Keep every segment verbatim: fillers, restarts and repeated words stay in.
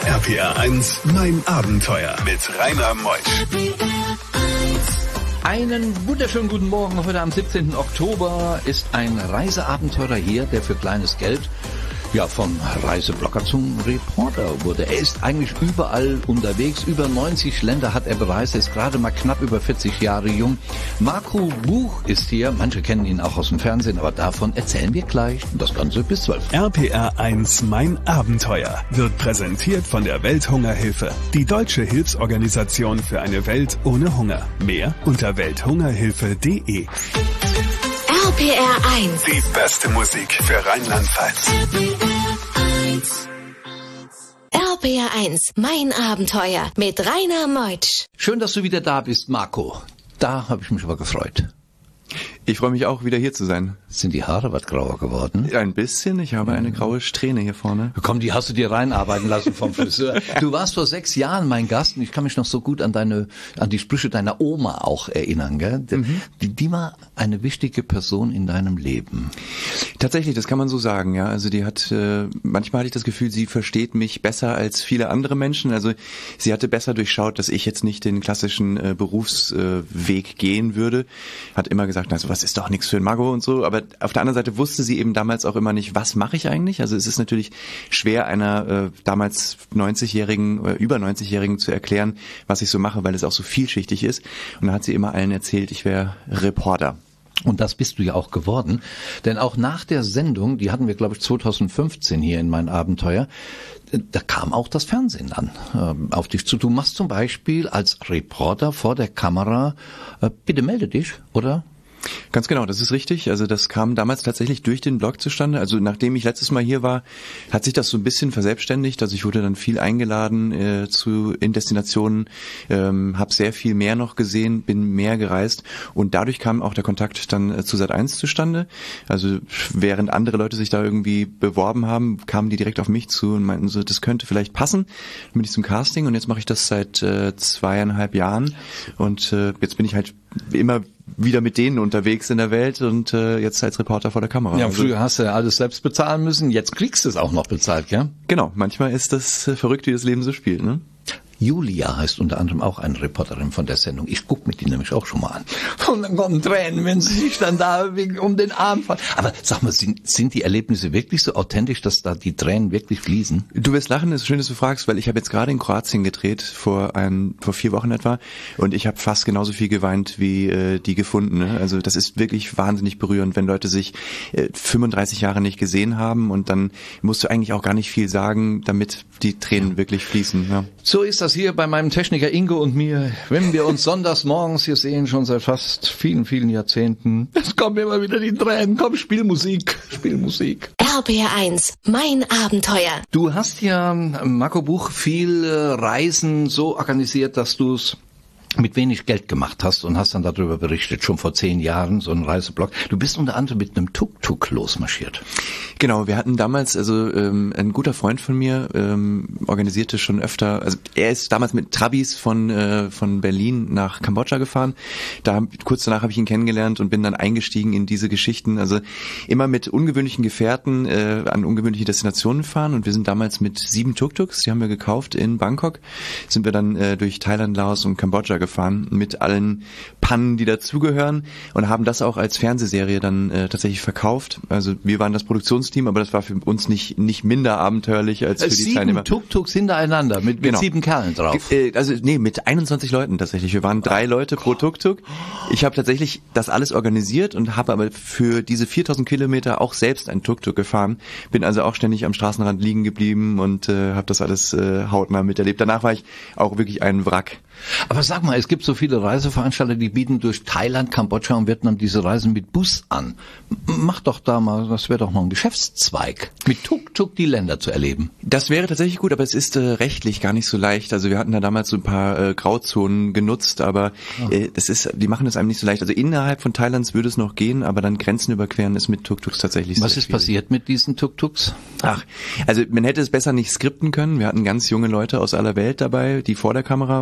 R P R eins, mein Abenteuer mit Rainer Meusch. Einen wunderschönen guten Morgen. Heute am siebzehnten Oktober ist ein Reiseabenteurer hier, der für kleines Geld ja vom Reiseblogger zum Reporter wurde. Er ist eigentlich überall unterwegs. Über neunzig Länder hat er bereist. Er ist gerade mal knapp über vierzig Jahre jung. Marco Buch ist hier. Manche kennen ihn auch aus dem Fernsehen, aber davon erzählen wir gleich. Das Ganze bis zwölf. R P R eins, mein Abenteuer wird präsentiert von der Welthungerhilfe. Die deutsche Hilfsorganisation für eine Welt ohne Hunger. Mehr unter welthungerhilfe punkt de. R P R eins. Die beste Musik für Rheinland-Pfalz. R P R eins, mein Abenteuer mit Rainer Meutsch. Schön, dass du wieder da bist, Marco. Da habe ich mich aber gefreut. Ich freue mich auch, wieder hier zu sein. Sind die Haare was grauer geworden? Ein bisschen. Ich habe eine graue Strähne hier vorne. Komm, die hast du dir reinarbeiten lassen vom Friseur. Du warst vor sechs Jahren mein Gast und ich kann mich noch so gut an deine, an die Sprüche deiner Oma auch erinnern, gell? Mhm. Die, die war eine wichtige Person in deinem Leben. Tatsächlich, das kann man so sagen, ja. Also die hat, äh, manchmal hatte ich das Gefühl, sie versteht mich besser als viele andere Menschen. Also sie hatte besser durchschaut, dass ich jetzt nicht den klassischen äh, Berufsweg äh, gehen würde. Hat immer gesagt, also was ist doch nichts für ein Mago und so. Aber auf der anderen Seite wusste sie eben damals auch immer nicht, was mache ich eigentlich? Also es ist natürlich schwer, einer äh, damals neunzigjährigen oder über neunzigjährigen zu erklären, was ich so mache, weil es auch so vielschichtig ist. Und dann hat sie immer allen erzählt, ich wäre Reporter. Und das bist du ja auch geworden. Denn auch nach der Sendung, die hatten wir, glaube ich, zweitausendfünfzehn hier in mein Abenteuer, da kam auch das Fernsehen an, äh, auf dich zu. Du machst zum Beispiel als Reporter vor der Kamera, äh, bitte melde dich, oder? Ganz genau, das ist richtig. Also das kam damals tatsächlich durch den Blog zustande. Also nachdem ich letztes Mal hier war, hat sich das so ein bisschen verselbstständigt. Also ich wurde dann viel eingeladen äh, zu in Destinationen, ähm, habe sehr viel mehr noch gesehen, bin mehr gereist und dadurch kam auch der Kontakt dann äh, zu Sat eins zustande. Also während andere Leute sich da irgendwie beworben haben, kamen die direkt auf mich zu und meinten so, das könnte vielleicht passen. Dann bin ich zum Casting und jetzt mache ich das seit äh, zweieinhalb Jahren und äh, jetzt bin ich halt immer wieder mit denen unterwegs in der Welt und äh, jetzt als Reporter vor der Kamera. Ja, also, früher hast du ja alles selbst bezahlen müssen, jetzt kriegst du es auch noch bezahlt, gell? Genau, manchmal ist das äh, verrückt, wie das Leben so spielt, ne? Julia heißt unter anderem auch eine Reporterin von der Sendung. Ich gucke mir die nämlich auch schon mal an. Und dann kommen Tränen, wenn sie sich dann da um den Arm fallen. Aber sag mal, sind, sind die Erlebnisse wirklich so authentisch, dass da die Tränen wirklich fließen? Du wirst lachen, es ist schön, dass du fragst, weil ich habe jetzt gerade in Kroatien gedreht, vor ein, vor vier Wochen etwa, und ich habe fast genauso viel geweint wie äh, die Gefundene. Also das ist wirklich wahnsinnig berührend, wenn Leute sich äh, fünfunddreißig Jahre nicht gesehen haben und dann musst du eigentlich auch gar nicht viel sagen, damit die Tränen wirklich fließen. Ja. So ist das hier bei meinem Techniker Ingo und mir, wenn wir uns sonntags morgens hier sehen, schon seit fast vielen, vielen Jahrzehnten. Es kommen immer wieder die Tränen. Komm, spiel Musik, spiel Musik. R P R eins, mein Abenteuer. Du hast ja, Marco Buch, viel Reisen so organisiert, dass du es mit wenig Geld gemacht hast und hast dann darüber berichtet, schon vor zehn Jahren, so ein Reiseblog. Du bist unter anderem mit einem Tuk-Tuk losmarschiert. Genau, wir hatten damals, also ähm, ein guter Freund von mir ähm, organisierte schon öfter, also er ist damals mit Trabis von äh, von Berlin nach Kambodscha gefahren. Da kurz danach habe ich ihn kennengelernt und bin dann eingestiegen in diese Geschichten. Also immer mit ungewöhnlichen Gefährten äh, an ungewöhnliche Destinationen fahren und wir sind damals mit sieben Tuk-Tuks, die haben wir gekauft in Bangkok, sind wir dann äh, durch Thailand, Laos und Kambodscha gefahren mit allen Pannen, die dazugehören und haben das auch als Fernsehserie dann äh, tatsächlich verkauft. Also wir waren das Produktionsteam, aber das war für uns nicht nicht minder abenteuerlich als für die sieben Teilnehmer. Sieben Tuk-Tuks hintereinander mit, mit genau. sieben Kerlen drauf. Äh, also nee, mit einundzwanzig Leuten tatsächlich. Wir waren drei Leute pro Tuk-Tuk. Ich habe tatsächlich das alles organisiert und habe aber für diese viertausend Kilometer auch selbst ein Tuk-Tuk gefahren. Bin also auch ständig am Straßenrand liegen geblieben und äh, habe das alles äh, hautnah miterlebt. Danach war ich auch wirklich ein Wrack. Aber sag mal, es gibt so viele Reiseveranstalter, die bieten durch Thailand, Kambodscha und Vietnam diese Reisen mit Bus an. Mach doch da mal, das wäre doch noch ein Geschäftszweig, mit Tuk-Tuk die Länder zu erleben. Das wäre tatsächlich gut, aber es ist äh, rechtlich gar nicht so leicht. Also wir hatten da damals so ein paar äh, Grauzonen genutzt, aber äh, das ist, die machen das einem nicht so leicht. Also innerhalb von Thailands würde es noch gehen, aber dann Grenzen überqueren ist mit Tuk-Tuks tatsächlich Was sehr ist schwierig. passiert mit diesen Tuk-Tuks? Ach, also man hätte es besser nicht skripten können. Wir hatten ganz junge Leute aus aller Welt dabei, die vor der Kamera waren.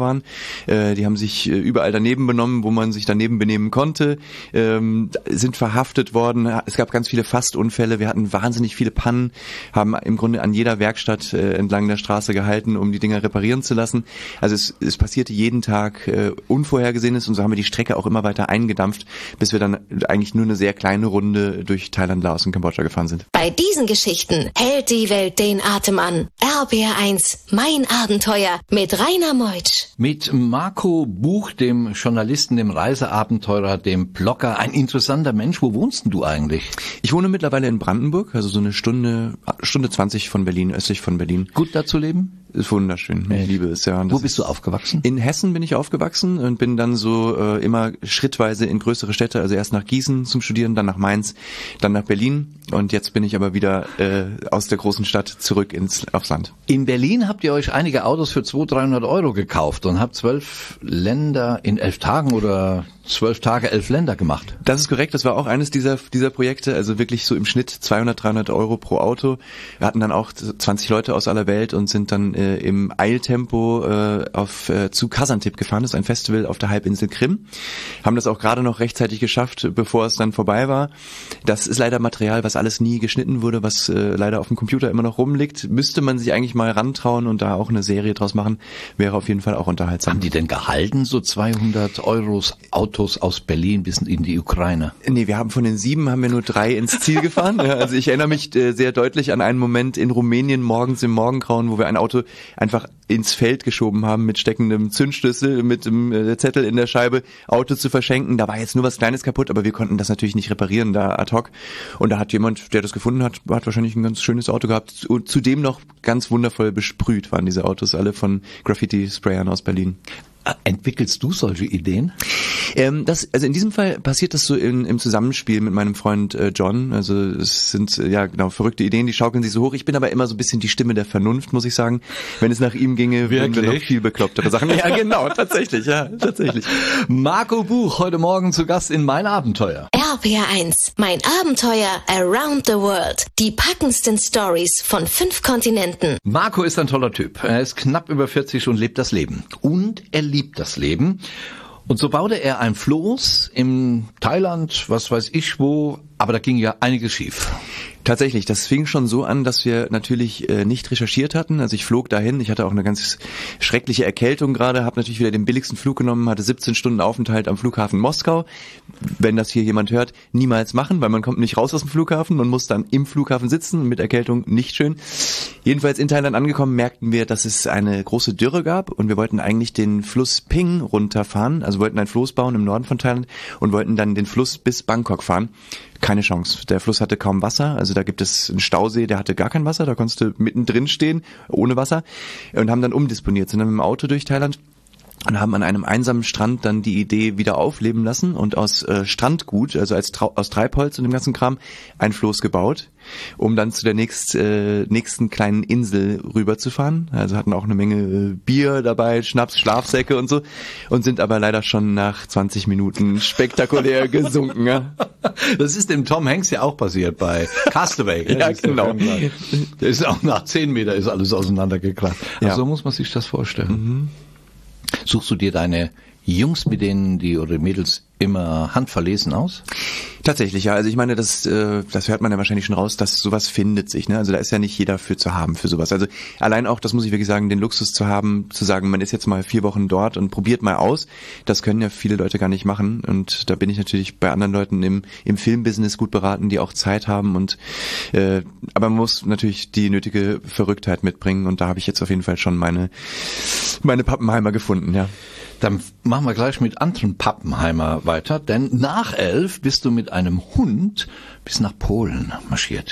Äh, die haben sich äh, überall daneben benommen, wo man sich daneben benehmen konnte, ähm, sind verhaftet worden. Es gab ganz viele Fastunfälle. Wir hatten wahnsinnig viele Pannen, haben im Grunde an jeder Werkstatt äh, entlang der Straße gehalten, um die Dinger reparieren zu lassen. Also es, es passierte jeden Tag äh, Unvorhergesehenes und so haben wir die Strecke auch immer weiter eingedampft, bis wir dann eigentlich nur eine sehr kleine Runde durch Thailand, Laos und Kambodscha gefahren sind. Bei diesen Geschichten hält die Welt den Atem an. R B R eins, mein Abenteuer mit Rainer Meutsch. Mit Marco Buch, dem Journalisten, dem Reiseabenteurer, dem Blogger, ein interessanter Mensch. Wo wohnst denn du eigentlich? Ich wohne mittlerweile in Brandenburg, also so eine Stunde, Stunde zwanzig von Berlin, östlich von Berlin. Gut da zu leben? Ist wunderschön. Ich liebe es, ja. Wo bist du aufgewachsen? In Hessen bin ich aufgewachsen und bin dann so äh, immer schrittweise in größere Städte, also erst nach Gießen zum Studieren, dann nach Mainz, dann nach Berlin und jetzt bin ich aber wieder äh, aus der großen Stadt zurück ins aufs Land. In Berlin habt ihr euch einige Autos für zweihundert, dreihundert Euro gekauft und habt zwölf Länder in elf Tagen oder zwölf Tage, elf Länder gemacht. Das ist korrekt, das war auch eines dieser dieser Projekte, also wirklich so im Schnitt zweihundert, dreihundert Euro pro Auto. Wir hatten dann auch zwanzig Leute aus aller Welt und sind dann äh, im Eiltempo äh, auf äh, zu Kazantip gefahren. Das ist ein Festival auf der Halbinsel Krim. Haben das auch gerade noch rechtzeitig geschafft, bevor es dann vorbei war. Das ist leider Material, was alles nie geschnitten wurde, was äh, leider auf dem Computer immer noch rumliegt. Müsste man sich eigentlich mal rantrauen und da auch eine Serie draus machen, wäre auf jeden Fall auch unterhaltsam. Haben die denn gehalten, so zweihundert Euros Autos aus Berlin bis in die Ukraine? Nee, wir haben von den sieben, haben wir nur drei ins Ziel gefahren. Ja, also ich erinnere mich äh, sehr deutlich an einen Moment in Rumänien morgens im Morgengrauen, wo wir ein Auto einfach ins Feld geschoben haben mit steckendem Zündschlüssel, mit dem äh, Zettel in der Scheibe, Auto zu verschenken. Da war jetzt nur was Kleines kaputt, aber wir konnten das natürlich nicht reparieren, da ad hoc. Und da hat jemand, der das gefunden hat, hat wahrscheinlich ein ganz schönes Auto gehabt. Und zudem noch ganz wundervoll besprüht waren diese Autos alle von Graffiti-Sprayern aus Berlin. Entwickelst du solche Ideen? Ähm, das, also in diesem Fall passiert das so in, im Zusammenspiel mit meinem Freund äh, John. Also es sind äh, ja genau verrückte Ideen, die schaukeln sich so hoch. Ich bin aber immer so ein bisschen die Stimme der Vernunft, muss ich sagen. Wenn es nach ihm ginge, würden wir noch viel beklopptere Sachen. Ja, genau, tatsächlich, ja, tatsächlich. Marco Buch, heute Morgen zu Gast in Mein Abenteuer. R B R eins, mein Abenteuer around the world. Die packendsten Stories von fünf Kontinenten. Marco ist ein toller Typ. Er ist knapp über vierzig und lebt das Leben. Und er liebt das Leben. Und so baute er ein Floß in Thailand, was weiß ich wo, aber da ging ja einiges schief. Tatsächlich, das fing schon so an, dass wir natürlich äh, nicht recherchiert hatten. Also ich flog dahin, ich hatte auch eine ganz schreckliche Erkältung gerade, habe natürlich wieder den billigsten Flug genommen, hatte siebzehn Stunden Aufenthalt am Flughafen Moskau. Wenn das hier jemand hört, niemals machen, weil man kommt nicht raus aus dem Flughafen, man muss dann im Flughafen sitzen, mit Erkältung nicht schön. Jedenfalls in Thailand angekommen, merkten wir, dass es eine große Dürre gab und wir wollten eigentlich den Fluss Ping runterfahren, also wollten ein Floß bauen im Norden von Thailand und wollten dann den Fluss bis Bangkok fahren. Keine Chance. Der Fluss hatte kaum Wasser, also da gibt es einen Stausee, der hatte gar kein Wasser, da konntest du mittendrin stehen, ohne Wasser, und haben dann umdisponiert, sind dann mit dem Auto durch Thailand und haben an einem einsamen Strand dann die Idee wieder aufleben lassen und aus äh, Strandgut, also als Trau- aus Treibholz und dem ganzen Kram, ein Floß gebaut, um dann zu der nächst, äh, nächsten kleinen Insel rüberzufahren. Also hatten auch eine Menge äh, Bier dabei, Schnaps, Schlafsäcke und so und sind aber leider schon nach zwanzig Minuten spektakulär gesunken. Ja. Das ist dem Tom Hanks ja auch passiert bei Castaway. Ja, genau. Der ist auch nach zehn Meter ist alles auseinandergekracht. Ja. Also so muss man sich das vorstellen. Mhm. Suchst du dir deine Jungs, mit denen die oder Mädels immer handverlesen aus? Tatsächlich, ja. Also ich meine, das, äh, das hört man ja wahrscheinlich schon raus, dass sowas findet sich. Ne? Also da ist ja nicht jeder für zu haben, für sowas. Also allein auch, das muss ich wirklich sagen, den Luxus zu haben, zu sagen, man ist jetzt mal vier Wochen dort und probiert mal aus, das können ja viele Leute gar nicht machen. Und da bin ich natürlich bei anderen Leuten im, im Filmbusiness gut beraten, die auch Zeit haben. Und äh, aber man muss natürlich die nötige Verrücktheit mitbringen. Und da habe ich jetzt auf jeden Fall schon meine, meine Pappenheimer gefunden, ja. Dann machen wir gleich mit anderen Pappenheimer weiter, denn nach elf bist du mit einem Hund bis nach Polen marschiert.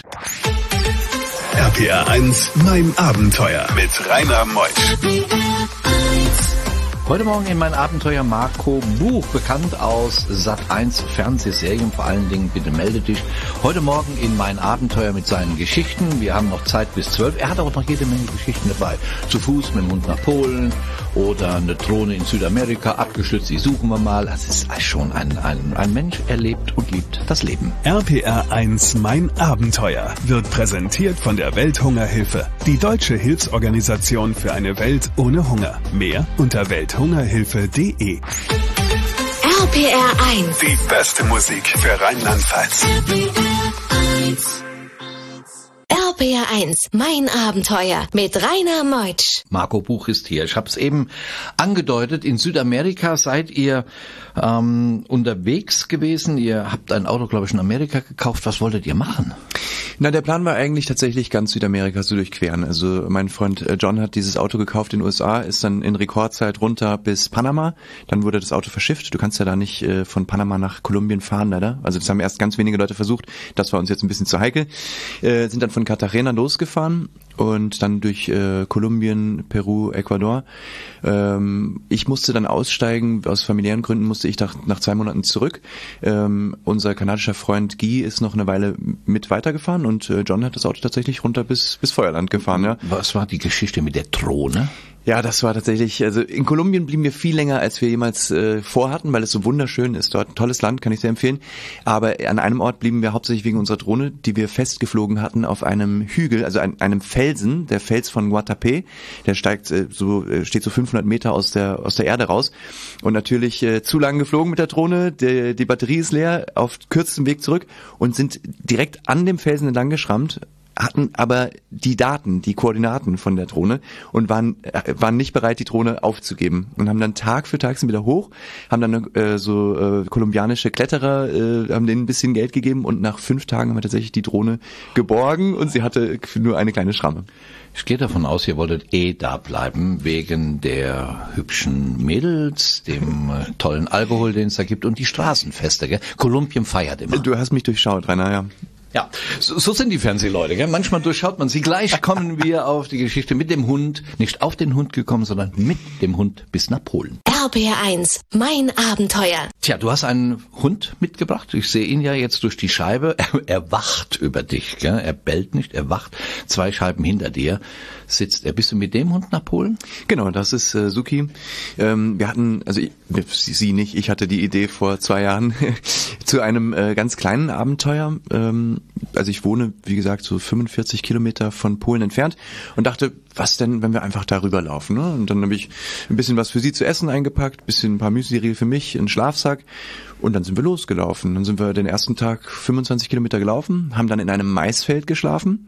R P R eins, mein Abenteuer mit Rainer Meutsch. Heute Morgen in Mein Abenteuer Marco Buch, bekannt aus Sat eins Fernsehserien, vor allen Dingen Bitte melde dich. Heute Morgen in Mein Abenteuer mit seinen Geschichten. Wir haben noch Zeit bis zwölf. Er hat auch noch jede Menge Geschichten dabei. Zu Fuß mit dem Hund nach Polen oder eine Drohne in Südamerika, abgestürzt, die suchen wir mal. Es ist schon ein, ein, ein Mensch, er lebt und liebt das Leben. R P R eins, mein Abenteuer wird präsentiert von der Welthungerhilfe, die deutsche Hilfsorganisation für eine Welt ohne Hunger. Mehr unter Welt welthungerhilfe punkt de. R P R eins. Die beste Musik für Rheinland-Pfalz. R P R eins, mein Abenteuer mit Rainer Meutsch. Marco Buch ist hier. Ich habe es eben angedeutet, in Südamerika seid ihr ähm, unterwegs gewesen. Ihr habt ein Auto, glaube ich, in Amerika gekauft. Was wolltet ihr machen? Na, der Plan war eigentlich tatsächlich ganz Südamerika zu durchqueren. Also mein Freund John hat dieses Auto gekauft in den U S A, ist dann in Rekordzeit runter bis Panama. Dann wurde das Auto verschifft. Du kannst ja da nicht äh, von Panama nach Kolumbien fahren, leider. Also das haben erst ganz wenige Leute versucht. Das war uns jetzt ein bisschen zu heikel. Äh, sind dann von Cartagena losgefahren und dann durch äh, Kolumbien, Peru, Ecuador. Ähm, ich musste dann aussteigen. Aus familiären Gründen musste ich nach, nach zwei Monaten zurück. Ähm, unser kanadischer Freund Guy ist noch eine Weile mit weitergefahren und äh, John hat das Auto tatsächlich runter bis bis Feuerland gefahren. Ja. Was war die Geschichte mit der Drohne? Ja, das war tatsächlich, also in Kolumbien blieben wir viel länger, als wir jemals äh, vorhatten, weil es so wunderschön ist dort. Ein tolles Land, kann ich sehr empfehlen. Aber an einem Ort blieben wir hauptsächlich wegen unserer Drohne, die wir festgeflogen hatten auf einem Hügel, also an einem Felsen, der Fels von Guatapé. Der steigt äh, so, äh, steht so fünfhundert Meter aus der aus der Erde raus. Und natürlich äh, zu lang geflogen mit der Drohne, die, die Batterie ist leer, auf kürzestem Weg zurück und sind direkt an dem Felsen entlang geschrammt, hatten aber die Daten, die Koordinaten von der Drohne und waren waren nicht bereit, die Drohne aufzugeben und haben dann Tag für Tag sind wieder hoch, haben dann äh, so äh, kolumbianische Kletterer, äh, haben denen ein bisschen Geld gegeben und nach fünf Tagen haben wir tatsächlich die Drohne geborgen und sie hatte nur eine kleine Schramme. Ich gehe davon aus, ihr wolltet eh da bleiben, wegen der hübschen Mädels, dem äh, tollen Alkohol, den es da gibt und die Straßenfeste, gell? Kolumbien feiert immer. Du hast mich durchschaut, Rainer, ja. Ja, so, so sind die Fernsehleute, gell? Manchmal durchschaut man sie. Gleich kommen wir auf die Geschichte mit dem Hund. Nicht auf den Hund gekommen, sondern mit dem Hund bis nach Polen. R P R eins, mein Abenteuer. Tja, du hast einen Hund mitgebracht. Ich sehe ihn ja jetzt durch die Scheibe. Er, er wacht über dich, gell? Er bellt nicht, er wacht. Zwei Scheiben hinter dir sitzt er. Bist du mit dem Hund nach Polen? Genau, das ist äh, Suki. Ähm, wir hatten, also ich, sie nicht, ich hatte die Idee vor zwei Jahren zu einem äh, ganz kleinen Abenteuer. Ähm, also ich wohne, wie gesagt, so fünfundvierzig Kilometer von Polen entfernt und dachte, was denn, wenn wir einfach darüber laufen, ne? Und dann habe ich ein bisschen was für sie zu essen eingepackt, ein bisschen ein paar Müsli-Riegel für mich, einen Schlafsack und dann sind wir losgelaufen. Dann sind wir den ersten Tag fünfundzwanzig Kilometer gelaufen, haben dann in einem Maisfeld geschlafen.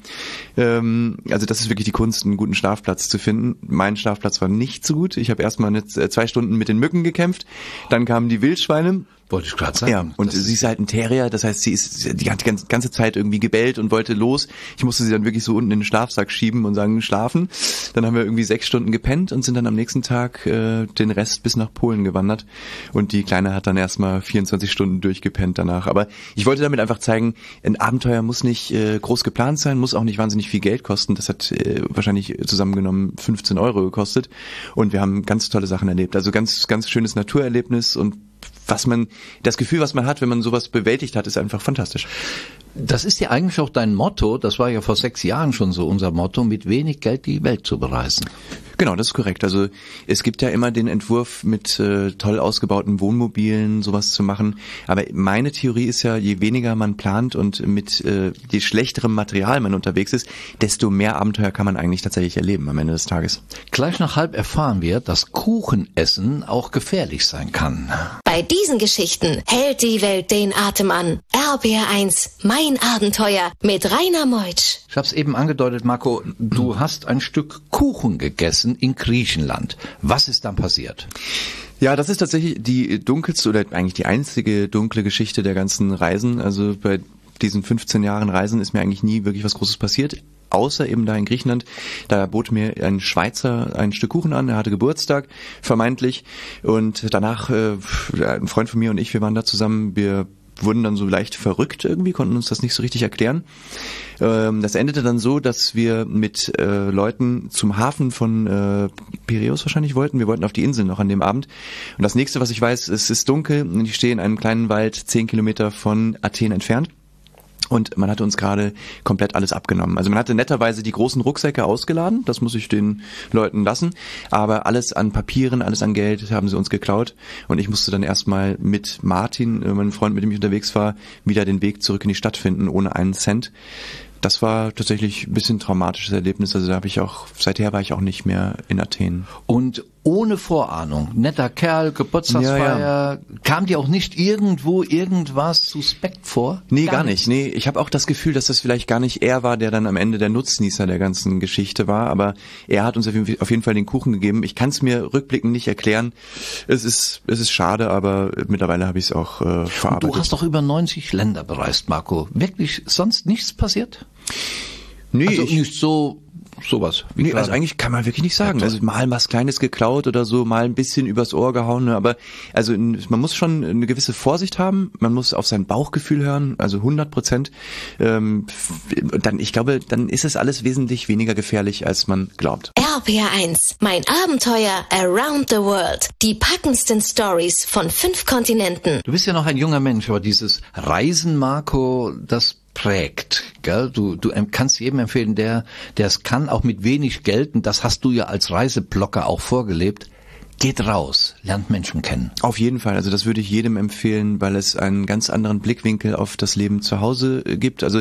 Ähm, also das ist wirklich die Kunst, einen guten Schlafplatz zu finden. Mein Schlafplatz war nicht so gut. Ich habe erstmal eine, zwei Stunden mit den Mücken gekämpft, dann kamen die Wildschweine. Wollte ich gerade sagen. Ja, und sie ist halt ein Terrier, das heißt, sie ist die ganze Zeit irgendwie gebellt und wollte los. Ich musste sie dann wirklich so unten in den Schlafsack schieben und sagen, schlafen. Dann haben wir irgendwie sechs Stunden gepennt und sind dann am nächsten Tag äh, den Rest bis nach Polen gewandert. Und die Kleine hat dann erstmal vierundzwanzig Stunden durchgepennt danach. Aber ich wollte damit einfach zeigen, ein Abenteuer muss nicht äh, groß geplant sein, muss auch nicht wahnsinnig viel Geld kosten. Das hat äh, wahrscheinlich zusammengenommen fünfzehn Euro gekostet. Und wir haben ganz tolle Sachen erlebt. Also ganz, ganz schönes Naturerlebnis und was man, das Gefühl, was man hat, wenn man sowas bewältigt hat, ist einfach fantastisch. Das ist ja eigentlich auch dein Motto, das war ja vor sechs Jahren schon so unser Motto, mit wenig Geld die Welt zu bereisen. Genau, das ist korrekt. Also es gibt ja immer den Entwurf, mit äh, toll ausgebauten Wohnmobilen sowas zu machen. Aber meine Theorie ist ja, je weniger man plant und mit äh, je schlechterem Material man unterwegs ist, desto mehr Abenteuer kann man eigentlich tatsächlich erleben am Ende des Tages. Gleich nach halb erfahren wir, dass Kuchenessen auch gefährlich sein kann. Bei diesen Geschichten hält die Welt den Atem an. R B R eins, mein Abenteuer mit Rainer Meutsch. Ich habe es eben angedeutet, Marco, du hast ein Stück Kuchen gegessen in Griechenland. Was ist dann passiert? Ja, das ist tatsächlich die dunkelste oder eigentlich die einzige dunkle Geschichte der ganzen Reisen. Also bei diesen fünfzehn Jahren Reisen ist mir eigentlich nie wirklich was Großes passiert. Außer eben da in Griechenland, da bot mir ein Schweizer ein Stück Kuchen an, er hatte Geburtstag, vermeintlich. Und danach, äh, ein Freund von mir und ich, wir waren da zusammen, wir wurden dann so leicht verrückt irgendwie, konnten uns das nicht so richtig erklären. Ähm, das endete dann so, dass wir mit äh, Leuten zum Hafen von äh, Piräus wahrscheinlich wollten. Wir wollten auf die Insel noch an dem Abend. Und das nächste, was ich weiß, es ist dunkel und ich stehe in einem kleinen Wald zehn Kilometer von Athen entfernt. Und man hatte uns gerade komplett alles abgenommen. Also man hatte netterweise die großen Rucksäcke ausgeladen, das muss ich den Leuten lassen, aber alles an Papieren, alles an Geld haben sie uns geklaut und ich musste dann erstmal mit Martin, meinem Freund, mit dem ich unterwegs war, wieder den Weg zurück in die Stadt finden, ohne einen Cent. Das war tatsächlich ein bisschen traumatisches Erlebnis, also da habe ich auch, seither war ich auch nicht mehr in Athen. Und ohne Vorahnung. Netter Kerl, Geburtstagsfeier. Ja, ja. Kam dir auch nicht irgendwo irgendwas suspekt vor? Nee, gar, gar nicht. nicht. Nee, ich habe auch das Gefühl, dass das vielleicht gar nicht er war, der dann am Ende der Nutznießer der ganzen Geschichte war, aber er hat uns auf jeden Fall den Kuchen gegeben. Ich kann es mir rückblickend nicht erklären. Es ist es ist schade, aber mittlerweile habe ich es auch äh, verarbeitet. Und du hast doch über neunzig Länder bereist, Marco. Wirklich sonst nichts passiert? Nee, also ich, nicht so sowas. Wie nee, also eigentlich kann man wirklich nicht sagen. Also mal was Kleines geklaut oder so, mal ein bisschen übers Ohr gehauen, aber also man muss schon eine gewisse Vorsicht haben, man muss auf sein Bauchgefühl hören, also hundert Prozent. Ähm, dann, ich glaube, dann ist es alles wesentlich weniger gefährlich, als man glaubt. R P R eins, mein Abenteuer around the world. Die packendsten Stories von fünf Kontinenten. Du bist ja noch ein junger Mensch, aber dieses Reisen, Marco, das prägt, gell? Du, du kannst jedem empfehlen, der, der es kann, auch mit wenig Geld, und das hast du ja als Reiseblogger auch vorgelebt. Geht raus, lernt Menschen kennen. Auf jeden Fall, also das würde ich jedem empfehlen, weil es einen ganz anderen Blickwinkel auf das Leben zu Hause gibt. Also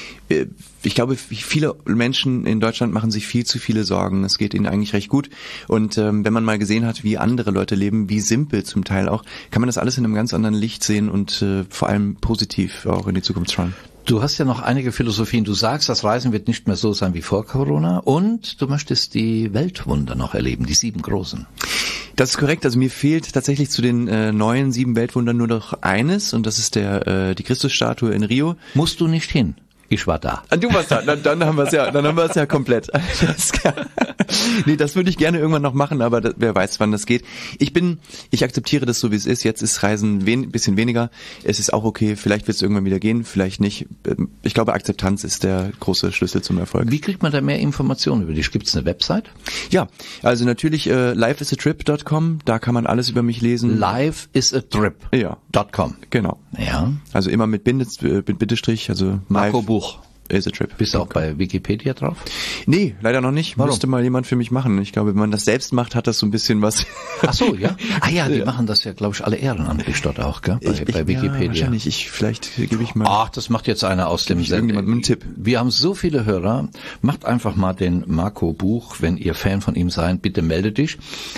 ich glaube, viele Menschen in Deutschland machen sich viel zu viele Sorgen. Es geht ihnen eigentlich recht gut. Und ähm, wenn man mal gesehen hat, wie andere Leute leben, wie simpel zum Teil auch, kann man das alles in einem ganz anderen Licht sehen und äh, vor allem positiv auch in die Zukunft schauen. Du hast ja noch einige Philosophien. Du sagst, das Reisen wird nicht mehr so sein wie vor Corona und du möchtest die Weltwunder noch erleben, die sieben großen. Das ist korrekt. Also mir fehlt tatsächlich zu den äh, neuen sieben Weltwundern nur noch eines und das ist der äh, die Christusstatue in Rio. Musst du nicht hin. Ich war da. Du warst da, dann, dann haben wir es ja, dann haben wir es ja komplett. Das, nee, das würde ich gerne irgendwann noch machen, aber das, wer weiß, wann das geht. Ich bin, ich akzeptiere das so, wie es ist. Jetzt ist Reisen ein bisschen weniger. Es ist auch okay. Vielleicht wird es irgendwann wieder gehen, vielleicht nicht. Ich glaube, Akzeptanz ist der große Schlüssel zum Erfolg. Wie kriegt man da mehr Informationen über dich? Gibt es eine Website? Ja, also natürlich äh, life is a trip dot com. Da kann man alles über mich lesen. life is a trip dot com. Ja, genau. Ja. Also immer mit Bindes, mit Bindestrich, also Marco Buch. Is a trip. Bist du auch bei Wikipedia drauf? Nee, leider noch nicht. Warum? Müsste mal jemand für mich machen. Ich glaube, wenn man das selbst macht, hat das so ein bisschen was. Ach so, ja. Ah ja, die ja. machen das ja, glaube ich, alle ehrenamtlich dort auch, gell? Bei, ich, bei ich, Wikipedia. Ja, wahrscheinlich. Ich, vielleicht gebe ich mal. Ach, das macht jetzt einer aus dem Sender. Einen Tipp. Wir haben so viele Hörer. Macht einfach mal den Marco Buch, wenn ihr Fan von ihm seid. Bitte melde dich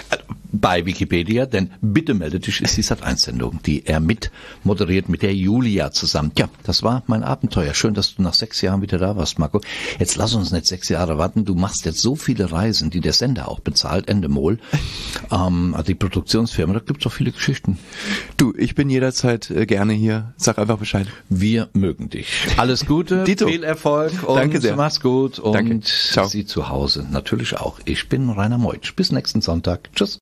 bei Wikipedia, denn bitte melde dich ist die Sat eins Sendung, die er mit moderiert mit der Julia zusammen. Ja, das war mein Abenteuer. Schön, dass du nach sechs Jahren wieder da warst, Marco. Jetzt lass uns nicht sechs Jahre warten. Du machst jetzt so viele Reisen, die der Sender auch bezahlt, Endemol. Ähm, also die Produktionsfirma, da gibt's auch viele Geschichten. Du, ich bin jederzeit äh, gerne hier. Sag einfach Bescheid. Wir mögen dich. Alles Gute, Dito. Viel Erfolg und Danke sehr. Mach's gut und Danke. Ciao. Sie zu Hause natürlich auch. Ich bin Rainer Meutsch. Bis nächsten Sonntag. Tschüss.